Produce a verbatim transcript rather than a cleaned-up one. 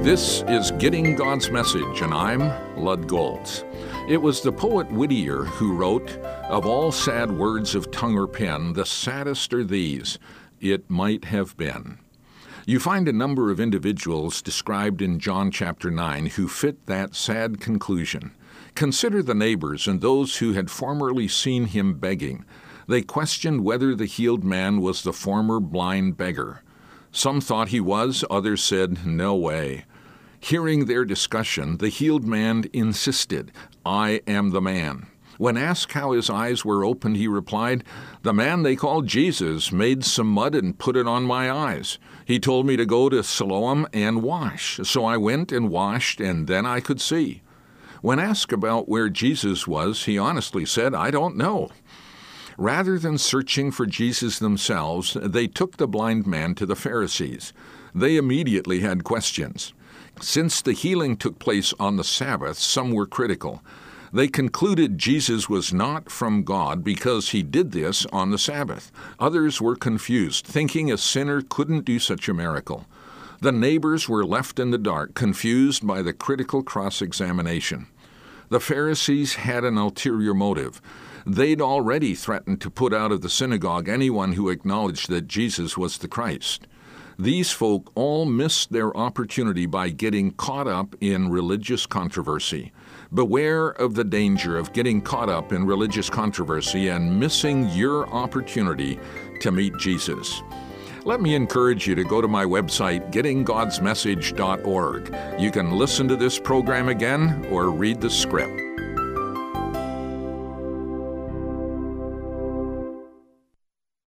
This is Getting God's Message, and I'm Lud Golds. It was the poet Whittier who wrote, "Of all sad words of tongue or pen, the saddest are these, it might have been." You find a number of individuals described in John chapter nine who fit that sad conclusion. Consider the neighbors and those who had formerly seen him begging. They questioned whether the healed man was the former blind beggar. Some thought he was, others said, "No way." Hearing their discussion, the healed man insisted, "I am the man." When asked how his eyes were opened, he replied, "The man they called Jesus made some mud and put it on my eyes. He told me to go to Siloam and wash. So I went and washed, and then I could see." When asked about where Jesus was, he honestly said, "I don't know." Rather than searching for Jesus themselves, they took the blind man to the Pharisees. They immediately had questions. Since the healing took place on the Sabbath, some were critical. They concluded Jesus was not from God because he did this on the Sabbath. Others were confused, thinking a sinner couldn't do such a miracle. The neighbors were left in the dark, confused by the critical cross-examination. The Pharisees had an ulterior motive. They'd already threatened to put out of the synagogue anyone who acknowledged that Jesus was the Christ. These folk all missed their opportunity by getting caught up in religious controversy. Beware of the danger of getting caught up in religious controversy and missing your opportunity to meet Jesus. Let me encourage you to go to my website, getting gods message dot org. You can listen to this program again or read the script.